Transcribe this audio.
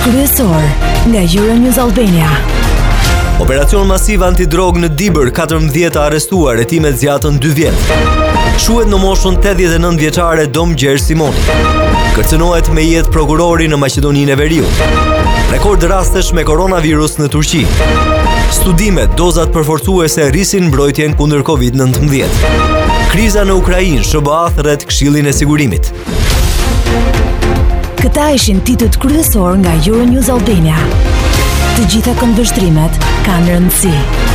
kryesor nga Euronews Albania. Operacion masiv antidrog në Dibër, 14 arrestuar, hetimet zjatën 2 vjet. Shuhet në moshën 89 vjeçare Dom Gjergj Simoni. Kërcënohet me jetë prokurori në Maqedoninë e Veriut. Rekord rastesh me koronavirus në Turqi. Studimet, dozat përforcuese rrisin mbrojtjen kundër Covid-19. Kriza në Ukrainë, SBA thret Këshillin e Sigurimit. Këta ishin titujt kryesor nga Euronews Albania. Të gjitha këndvështrimet kanë rëndësi.